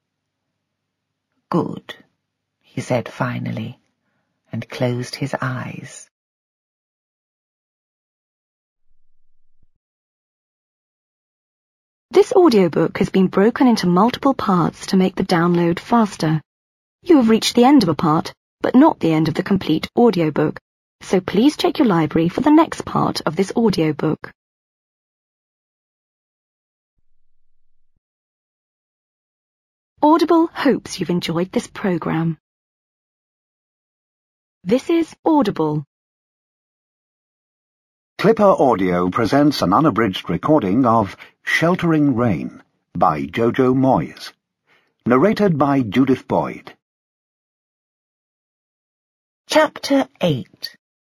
"Good," he said finally, and closed his eyes. This audiobook has been broken into multiple parts to make the download faster. You have reached the end of a part, but not the end of the complete audiobook, so please check your library for the next part of this audiobook. Audible hopes you've enjoyed this program. This is Audible. Clipper Audio presents an unabridged recording of Sheltering Rain by Jojo Moyes, narrated by Judith Boyd. Chapter eight.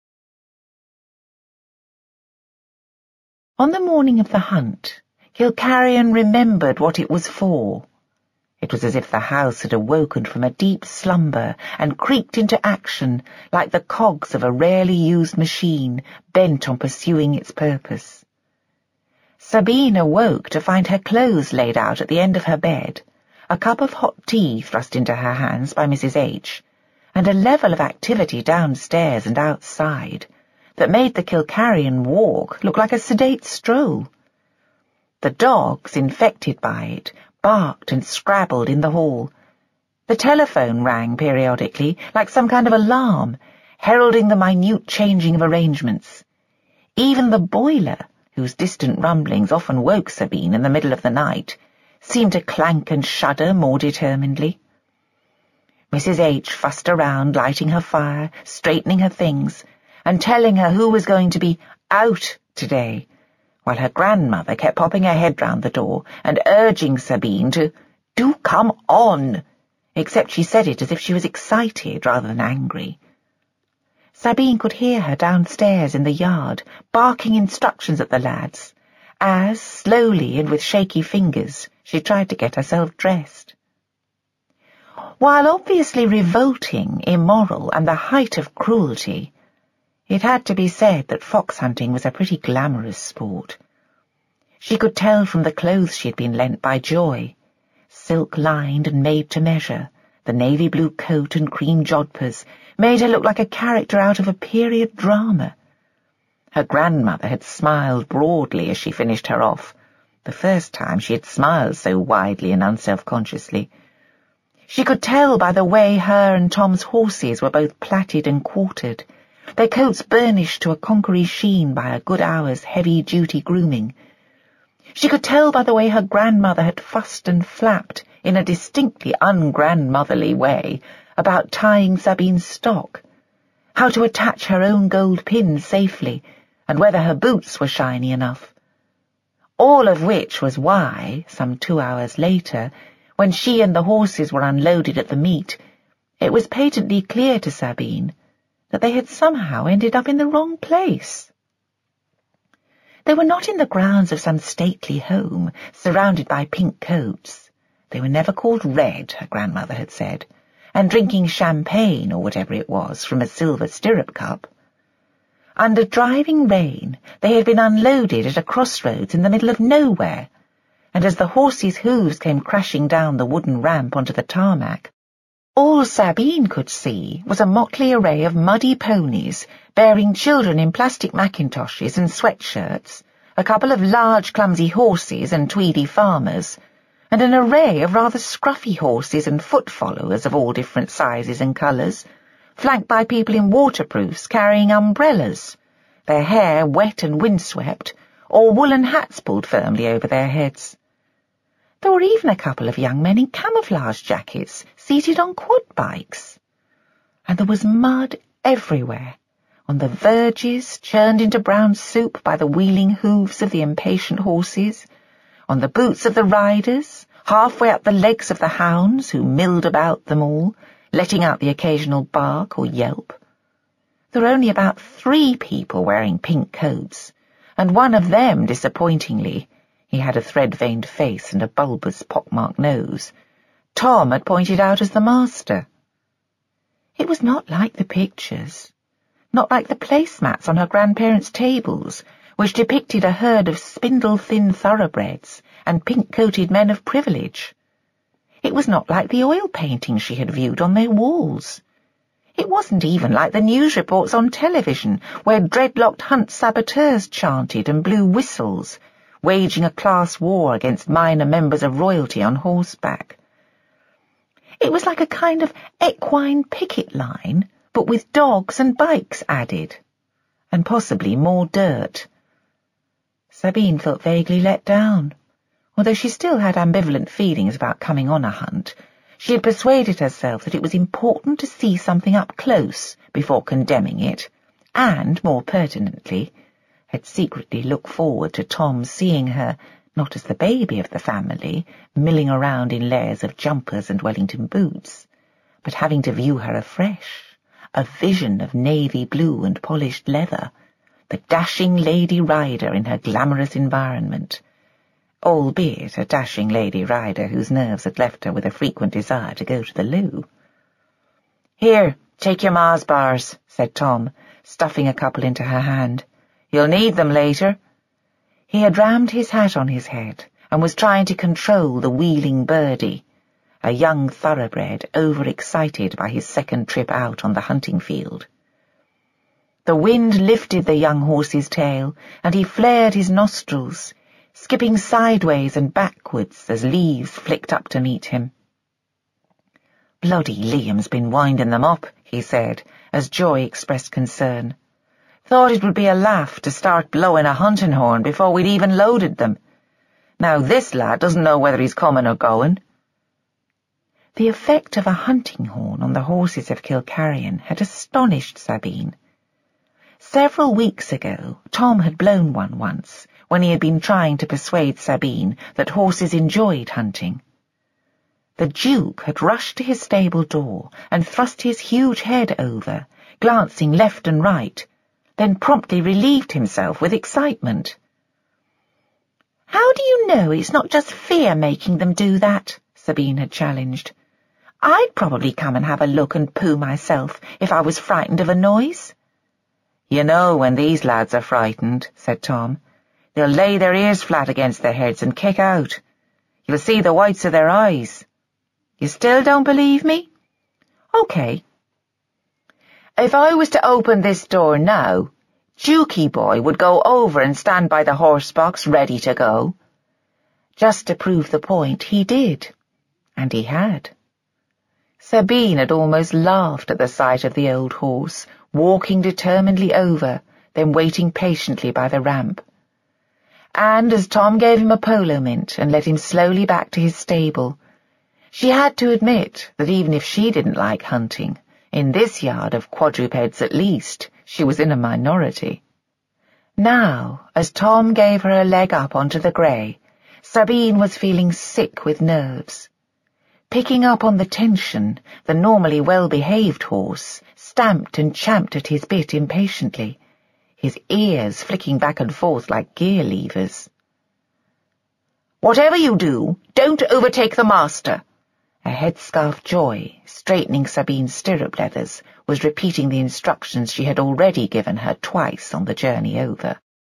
On the morning of the hunt, Kilcarrion remembered what it was for. It was as if the house had awoken from a deep slumber and creaked into action like the cogs of a rarely used machine bent on pursuing its purpose. Sabine awoke to find her clothes laid out at the end of her bed, a cup of hot tea thrust into her hands by Missus H, and a level of activity downstairs and outside that made the Kilcarrion walk look like a sedate stroll. The dogs, infected by it, barked and scrabbled in the hall. The telephone rang periodically, like some kind of alarm, heralding the minute changing of arrangements. Even the boiler, whose distant rumblings often woke Sabine in the middle of the night, seemed to clank and shudder more determinedly. Missus H fussed around, lighting her fire, straightening her things, and telling her who was going to be out today, while her grandmother kept popping her head round the door and urging Sabine to "do come on," except she said it as if she was excited rather than angry. Sabine could hear her downstairs in the yard, barking instructions at the lads, as, slowly and with shaky fingers, she tried to get herself dressed. While obviously revolting, immoral, and the height of cruelty, it had to be said that fox hunting was a pretty glamorous sport. She could tell from the clothes she had been lent by Joy, silk-lined and made to measure. The navy blue coat and cream jodhpurs made her look like a character out of a period drama. Her grandmother had smiled broadly as she finished her off, the first time she had smiled so widely and unself-consciously. She could tell by the way her and Tom's horses were both plaited and quartered, their coats burnished to a conquery sheen by a good hour's heavy-duty grooming. She could tell by the way her grandmother had fussed and flapped in a distinctly ungrandmotherly way about tying Sabine's stock, how to attach her own gold pins safely, and whether her boots were shiny enough. All of which was why, some two hours later, when she and the horses were unloaded at the meet, it was patently clear to Sabine that they had somehow ended up in the wrong place. They were not in the grounds of some stately home, surrounded by pink coats. They were never called Red, her grandmother had said, and drinking champagne, or whatever it was, from a silver stirrup cup. Under driving rain, they had been unloaded at a crossroads in the middle of nowhere, and as the horses' hooves came crashing down the wooden ramp onto the tarmac, all Sabine could see was a motley array of muddy ponies bearing children in plastic macintoshes and sweatshirts, a couple of large clumsy horses and tweedy farmers, and an array of rather scruffy horses and foot followers of all different sizes and colours, flanked by people in waterproofs carrying umbrellas, their hair wet and windswept, or woolen hats pulled firmly over their heads. There were even a couple of young men in camouflage jackets seated on quad bikes. And there was mud everywhere, on the verges churned into brown soup by the wheeling hooves of the impatient horses, on the boots of the riders, halfway up the legs of the hounds who milled about them all, letting out the occasional bark or yelp. There were only about three people wearing pink coats, and one of them, disappointingly, he had a thread-veined face and a bulbous pockmarked nose, Tom had pointed out as the master. It was not like the pictures, not like the placemats on her grandparents' tables, which depicted a herd of spindle-thin thoroughbreds and pink-coated men of privilege. It was not like the oil paintings she had viewed on their walls. It wasn't even like the news reports on television, where dreadlocked hunt saboteurs chanted and blew whistles, waging a class war against minor members of royalty on horseback. It was like a kind of equine picket line, but with dogs and bikes added, and possibly more dirt. Sabine felt vaguely let down. Although she still had ambivalent feelings about coming on a hunt, she had persuaded herself that it was important to see something up close before condemning it, and, more pertinently, had secretly looked forward to Tom seeing her, not as the baby of the family, milling around in layers of jumpers and Wellington boots, but having to view her afresh, a vision of navy blue and polished leather, the dashing lady rider in her glamorous environment, albeit a dashing lady rider whose nerves had left her with a frequent desire to go to the loo. "Here, take your Mars bars," said Tom, stuffing a couple into her hand. "You'll need them later." He had rammed his hat on his head and was trying to control the wheeling birdie, a young thoroughbred overexcited by his second trip out on the hunting field. The wind lifted the young horse's tail, and he flared his nostrils, skipping sideways and backwards as leaves flicked up to meet him. "Bloody Liam's been winding them up," he said, as Joy expressed concern. "Thought it would be a laugh to start blowing a hunting horn before we'd even loaded them. Now this lad doesn't know whether he's coming or going." The effect of a hunting horn on the horses of Kilcarrion had astonished Sabine. Several weeks ago, Tom had blown one once, when he had been trying to persuade Sabine that horses enjoyed hunting. The Duke had rushed to his stable door and thrust his huge head over, glancing left and right, then promptly relieved himself with excitement. "How do you know it's not just fear making them do that?" Sabine had challenged. "I'd probably come and have a look and poo myself if I was frightened of a noise." "You know when these lads are frightened," said Tom. "They'll lay their ears flat against their heads and kick out. You'll see the whites of their eyes. You still don't believe me? OK. If I was to open this door now, Dukey boy would go over and stand by the horse box ready to go." Just to prove the point, he did. And he had. Sabine had almost laughed at the sight of the old horse, walking determinedly over, then waiting patiently by the ramp. And as Tom gave him a polo mint and led him slowly back to his stable, she had to admit that even if she didn't like hunting, In this yard of quadrupeds at least, she was in a minority. Now, as Tom gave her a leg up onto the grey, Sabine was feeling sick with nerves. Picking up on the tension, the normally well-behaved horse stamped and champed at his bit impatiently, his ears flicking back and forth like gear levers. "Whatever you do, don't overtake the master." A headscarf Joy, straightening Sabine's stirrup leathers, was repeating the instructions she had already given her twice on the journey over.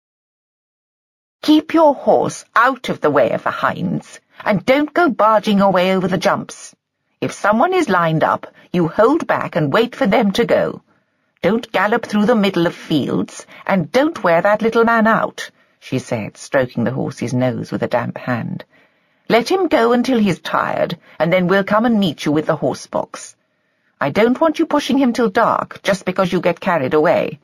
"Keep your horse out of the way of the hinds, and don't go barging your way over the jumps. If someone is lined up, you hold back and wait for them to go. Don't gallop through the middle of fields, and don't wear that little man out," she said, stroking the horse's nose with a damp hand. "Let him go until he's tired, and then we'll come and meet you with the horse-box. I don't want you pushing him till dark, just because you get carried away."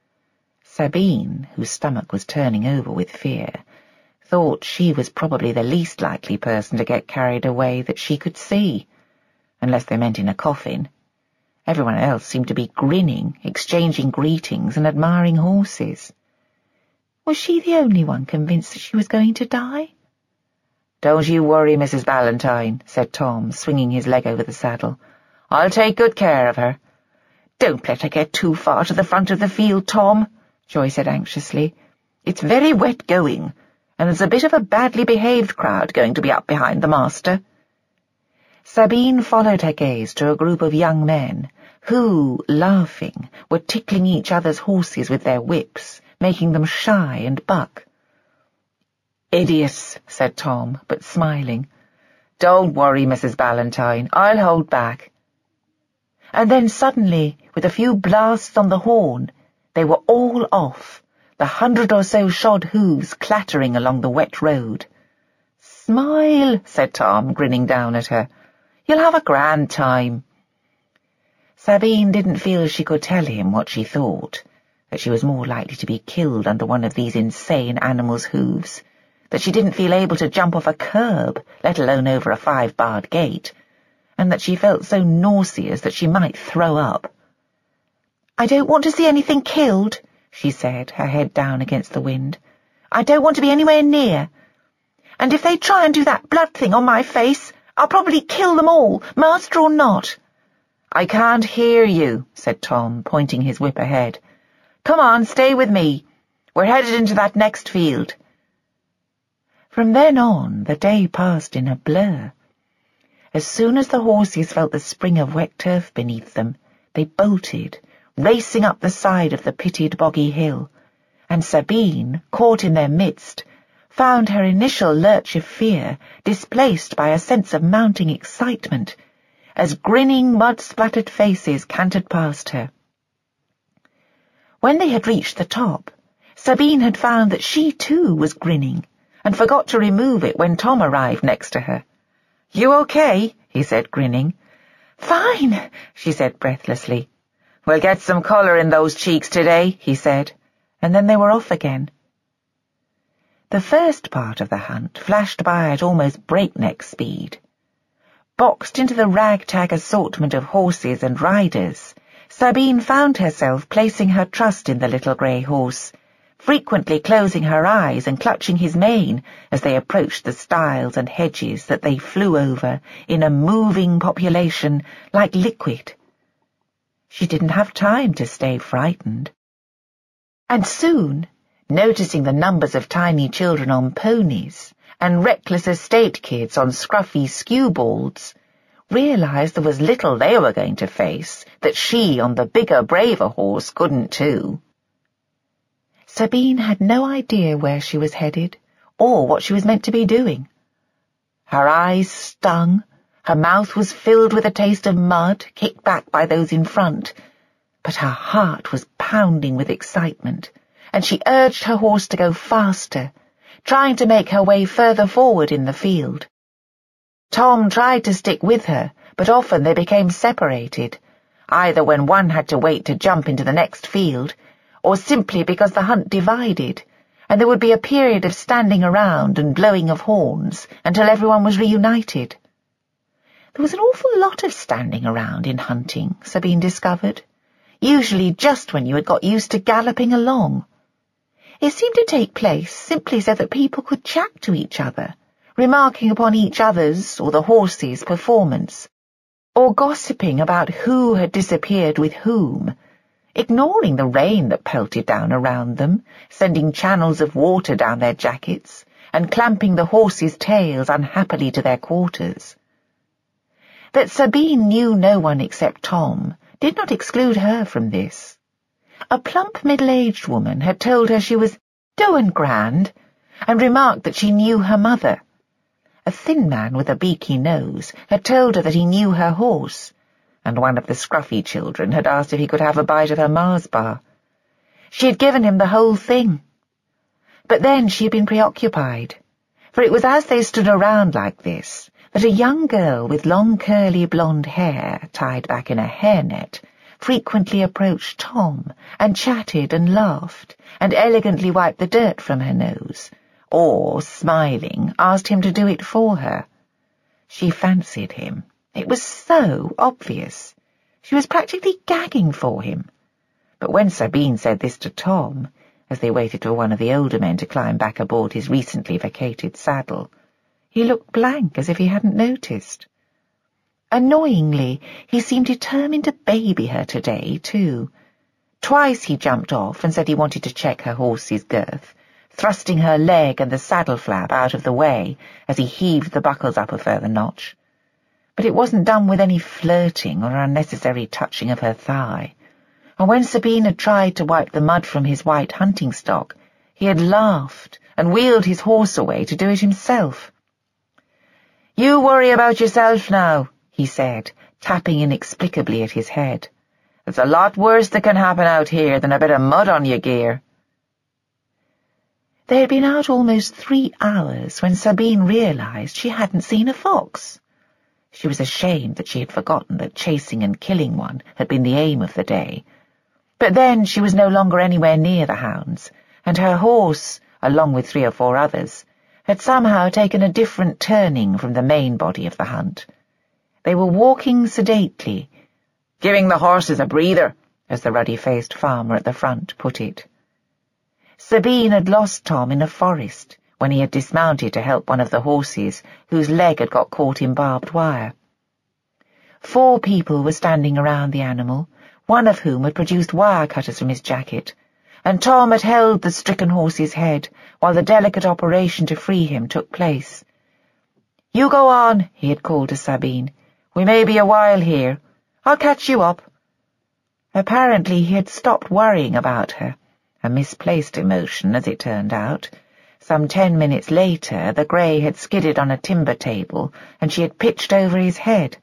Sabine, whose stomach was turning over with fear, thought she was probably the least likely person to get carried away that she could see, unless they meant in a coffin. Everyone else seemed to be grinning, exchanging greetings and admiring horses. Was she the only one convinced that she was going to die? "Don't you worry, Missus Ballantyne," said Tom, swinging his leg over the saddle. "I'll take good care of her." "Don't let her get too far to the front of the field, Tom," Joy said anxiously. "It's very wet going, and there's a bit of a badly behaved crowd going to be up behind the master." Sabine followed her gaze to a group of young men who, laughing, were tickling each other's horses with their whips, making them shy and buck. "Idiots," said Tom, but smiling. "Don't worry, Missus Ballantyne, I'll hold back." And then suddenly, with a few blasts on the horn, they were all off, the hundred or so shod hooves clattering along the wet road. "Smile," said Tom, grinning down at her. "You'll have a grand time." Sabine didn't feel she could tell him what she thought, that she was more likely to be killed under one of these insane animals' hooves, that she didn't feel able to jump off a curb, let alone over a five-barred gate, and that she felt so nauseous that she might throw up. "I don't want to see anything killed," she said, her head down against the wind. "I don't want to be anywhere near. And if they try and do that blood thing on my face, I'll probably kill them all, master or not." "I can't hear you," said Tom, pointing his whip ahead. "Come on, stay with me. We're headed into that next field." From then on, the day passed in a blur. As soon as the horses felt the spring of wet turf beneath them, they bolted, racing up the side of the pitted boggy hill, and Sabine, caught in their midst, found her initial lurch of fear displaced by a sense of mounting excitement, as grinning, mud-splattered faces cantered past her. When they had reached the top, Sabine had found that she too was grinning, and forgot to remove it when Tom arrived next to her. "You okay?" he said, grinning. "Fine," she said breathlessly. "We'll get some colour in those cheeks today," he said, and then they were off again. The first part of the hunt flashed by at almost breakneck speed. Boxed into the ragtag assortment of horses and riders, Sabine found herself placing her trust in the little grey horse, frequently closing her eyes and clutching his mane as they approached the stiles and hedges that they flew over in a moving population like liquid. She didn't have time to stay frightened. And soon, noticing the numbers of tiny children on ponies and reckless estate kids on scruffy skewballs, realized there was little they were going to face that she on the bigger, braver horse couldn't too. Sabine had no idea where she was headed, or what she was meant to be doing. Her eyes stung, her mouth was filled with a taste of mud, kicked back by those in front, but her heart was pounding with excitement, and she urged her horse to go faster, trying to make her way further forward in the field. Tom tried to stick with her, but often they became separated, either when one had to wait to jump into the next field, or simply because the hunt divided, and there would be a period of standing around and blowing of horns until everyone was reunited. There was an awful lot of standing around in hunting, Sabine discovered, usually just when you had got used to galloping along. It seemed to take place simply so that people could chat to each other, remarking upon each other's or the horse's performance, or gossiping about who had disappeared with whom, ignoring the rain that pelted down around them, sending channels of water down their jackets, and clamping the horses' tails unhappily to their quarters. That Sabine knew no one except Tom did not exclude her from this. A plump middle-aged woman had told her she was doin' grand, and remarked that she knew her mother. A thin man with a beaky nose had told her that he knew her horse, and one of the scruffy children had asked if he could have a bite of her Mars bar. She had given him the whole thing. But then she had been preoccupied, for it was as they stood around like this that a young girl with long curly blonde hair tied back in a hairnet frequently approached Tom and chatted and laughed and elegantly wiped the dirt from her nose, or, smiling, asked him to do it for her. She fancied him. It was so obvious. She was practically gagging for him. But when Sabine said this to Tom, as they waited for one of the older men to climb back aboard his recently vacated saddle, he looked blank as if he hadn't noticed. Annoyingly, he seemed determined to baby her today, too. Twice he jumped off and said he wanted to check her horse's girth, thrusting her leg and the saddle flap out of the way as he heaved the buckles up a further notch. But it wasn't done with any flirting or unnecessary touching of her thigh, and when Sabine had tried to wipe the mud from his white hunting stock, he had laughed and wheeled his horse away to do it himself. "You worry about yourself now," he said, tapping inexplicably at his head. "There's a lot worse that can happen out here than a bit of mud on your gear." They had been out almost three hours when Sabine realized she hadn't seen a fox. She was ashamed that she had forgotten that chasing and killing one had been the aim of the day. But then she was no longer anywhere near the hounds, and her horse, along with three or four others, had somehow taken a different turning from the main body of the hunt. They were walking sedately, "giving the horses a breather," as the ruddy-faced farmer at the front put it. Sabine had lost Tom in a forest when he had dismounted to help one of the horses whose leg had got caught in barbed wire. Four people were standing around the animal, one of whom had produced wire cutters from his jacket, and Tom had held the stricken horse's head while the delicate operation to free him took place. "You go on," he had called to Sabine. "We may be a while here. I'll catch you up." Apparently he had stopped worrying about her, a misplaced emotion as it turned out. Some ten minutes later the grey had skidded on a timber table and she had pitched over his head.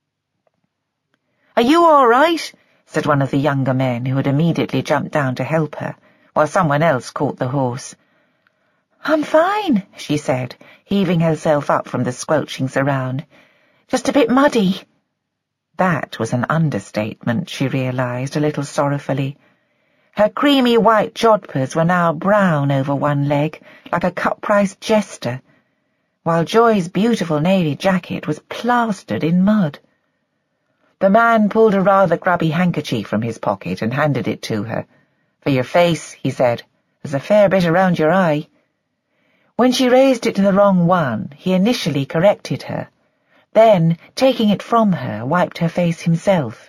"Are you all right?" said one of the younger men, who had immediately jumped down to help her, while someone else caught the horse. "I'm fine," she said, heaving herself up from the squelching surround. "Just a bit muddy." That was an understatement, she realized a little sorrowfully. Her creamy white jodhpurs were now brown over one leg, like a cut-priced jester, while Joy's beautiful navy jacket was plastered in mud. The man pulled a rather grubby handkerchief from his pocket and handed it to her. "For your face," he said. "There's a fair bit around your eye." When she raised it to the wrong one, he initially corrected her. Then, taking it from her, wiped her face himself.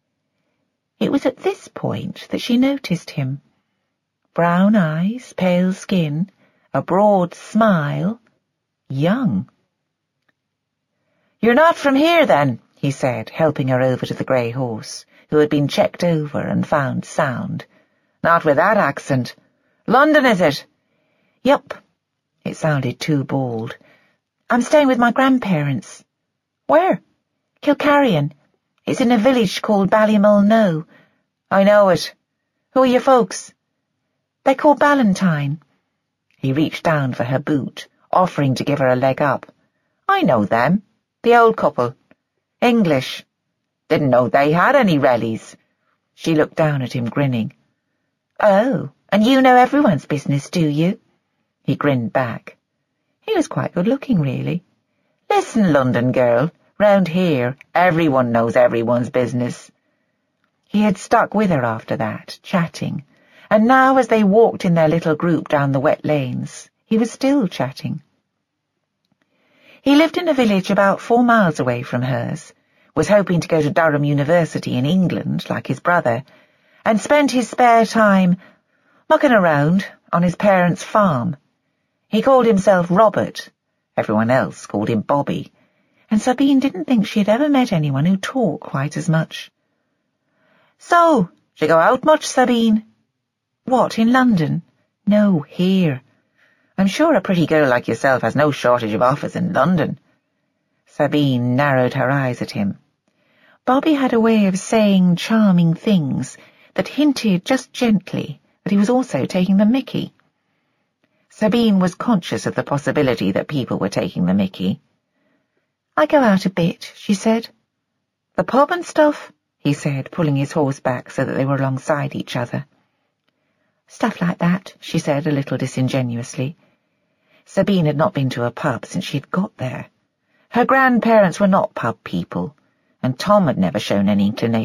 It was at this point that she noticed him. Brown eyes, pale skin, a broad smile, young. "You're not from here, then," he said, helping her over to the grey horse, who had been checked over and found sound. "Not with that accent. London, is it?" "Yup." It sounded too bald. "I'm staying with my grandparents." "Where?" "Kilcarrion. It's in a village called Ballymulno." "I know it. Who are your folks?" "They're called Ballantyne." He reached down for her boot, offering to give her a leg up. "I know them. The old couple. English. Didn't know they had any rellies." She looked down at him, grinning. "Oh, and you know everyone's business, do you?" He grinned back. He was quite good-looking, really. "Listen, London girl, Round here, everyone knows everyone's business." He had stuck with her after that, chatting, and now as they walked in their little group down the wet lanes, he was still chatting. He lived in a village about four miles away from hers, was hoping to go to Durham University in England, like his brother, and spent his spare time mucking around on his parents' farm. He called himself Robert. Everyone else called him Bobby, and Sabine didn't think she had ever met anyone who talked quite as much. "So, do you go out much, Sabine?" "What, in London?" "No, here. I'm sure a pretty girl like yourself has no shortage of offers in London." Sabine narrowed her eyes at him. Bobby had a way of saying charming things that hinted just gently that he was also taking the mickey. Sabine was conscious of the possibility that people were taking the mickey. "I go out a bit," she said. "The pub and stuff?" he said, pulling his horse back so that they were alongside each other. "Stuff like that," she said a little disingenuously. Sabine had not been to a pub since she had got there. Her grandparents were not pub people, and Tom had never shown any inclination